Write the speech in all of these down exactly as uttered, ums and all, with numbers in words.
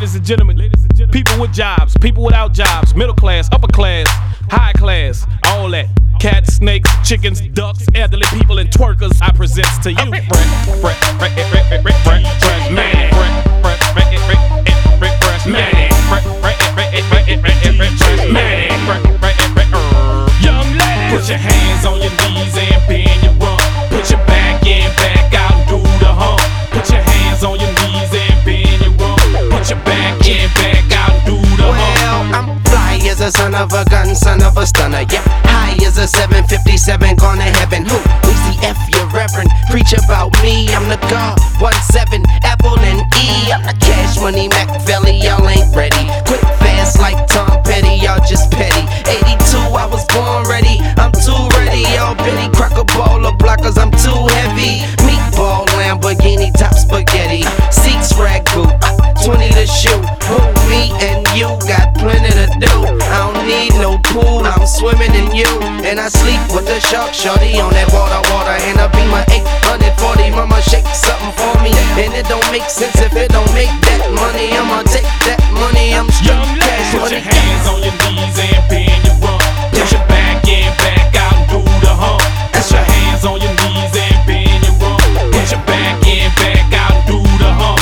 Ladies and gentlemen, ladies and gentlemen, people with jobs, people without jobs, middle class, upper class, high class, all that. Cats, snakes, chickens, ducks, elderly people, and twerkers. I present to you. Man. Young ladies, put your hands on your knees and bend your rump. Put your back in, back out, and do the hump. Put your hands on your knees and bend your rump. Put your back in, back out, and do the hump. Well, I'm fly as a son of a gun, son of a stunner. Yeah, high as a seven fifty-seven, gone to heaven. Who? Weezy F, your reverend. Preach about me. I'm the God. One seven, Apple and E. I'm the Cash Money Machiavelli. Y'all ain't ready. Quick, fast like Tom Petty. Y'all just petty. eighty-two, I was born ready. I'm too ready. Y'all Benny Crocker baller blockers. I'm too heavy. Meatball Lamborghini top spaghetti. Seats rag boot. twenty to shoot. Who, me and you got plenty to do. I don't need no pool. I'm swimming in you. And I sleep with the shark shorty on that water, water. And I be my eight forty. Mama shake something for me. And it don't make sense if it don't make that money. I'ma take that money. I'm straight cash money. Put your hands on your knees and bend your rump. Put your back in, back out, and do the hump. Put your hands on your knees and bend your rump. Put your back in, back out, and do the hump.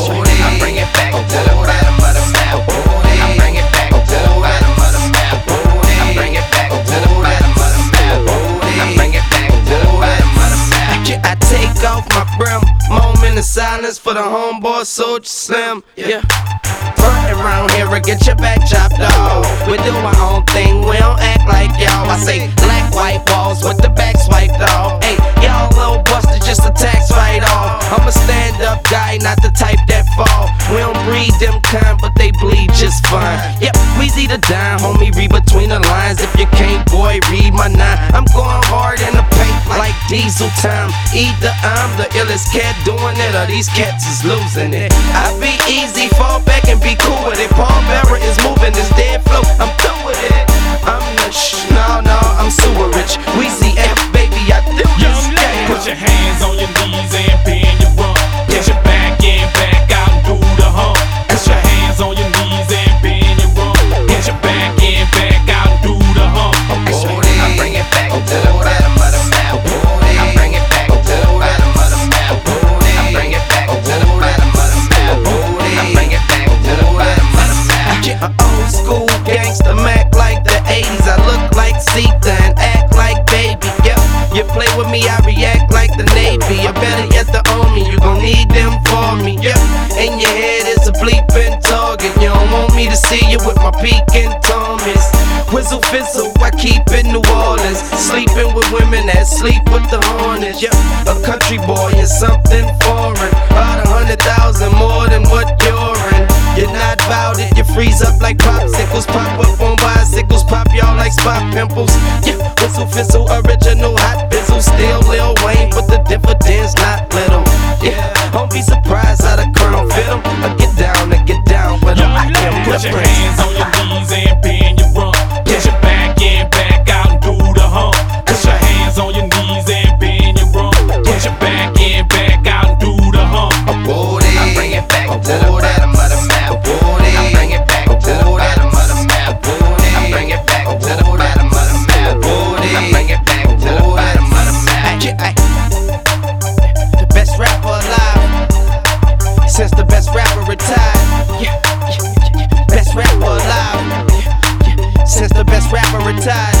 I bring it back to the bottom of the map. I bring it back to the bottom of the map. I bring it back to the bottom of the map. I bring it back to the bottom of the map. I take off my brim, moment of silence for the homeboy Soldier Slim. Yeah. Front around here and get your back chopped off. We do our own thing, we don't act like y'all. I say black, white walls with the back swiped off. Hey, y'all little busted, just a tax fight off. I'm a stand-up guy, not the type that fall. We don't breed them kind, but they bleed just fine. Yep, Weezy the dime, homie, read between the lines. If you can't, boy, read my nine. I'm going hard in the paint like diesel time. Either I'm the illest cat doing it, or these cats is losing it. I be easy, fall back and be cool with it. Paul Bearer is moving this dead flow, I'm through with it. I'm the shh, no, no, I'm sewer rich. Weezy F, baby, I do this game. Put your hands on your knees and bend your rump. Put your back in, back out, and do the hump. Put your hands on your knees and bend your rump. Put your back in, back out, and do the hump. I bring it back to the bottom of the map. I bring it back to the bottom of the map. I bring it back to the bottom of the map. I bring it back to the bottom of the map. Yeah, an old school gangster Mac like the eighties. I look like Sita and act like baby. Yep, you play with me, I react like the Navy. You better yet to own me, you gon' need them for me. Yep, in your head is a bleeping target. You don't want me to see you with my peeking Thomas. Whizzle fizzle, I keep in New Orleans. Sleeping with women that sleep with the Hornets. Yep, a country boy is something foreign. About a hundred thousand more than what you're in. You're not bout it, you freeze up like popsicles. Pop up on bicycles, pop y'all like spot pimples. Yeah, whistle fizzle, original hot bizzle. Still Lil Wayne, but the dividends not little. Yeah, don't be surprised how the crown fit him. I get down, I get down with him. I can put your hands on your knees and bend your rump. Put your back in, back out, and do the hump. Put your hands on your knees and bend your rump. Put your back in, back out, and do the hump. I bring it back to the bottom of the map. I bring it back to the bottom of the map. I bring it back to the bottom of the map. I bring it back to the bottom of the map. The best rapper alive since the best rapper retired. Yeah, best rapper alive since the best rapper retired.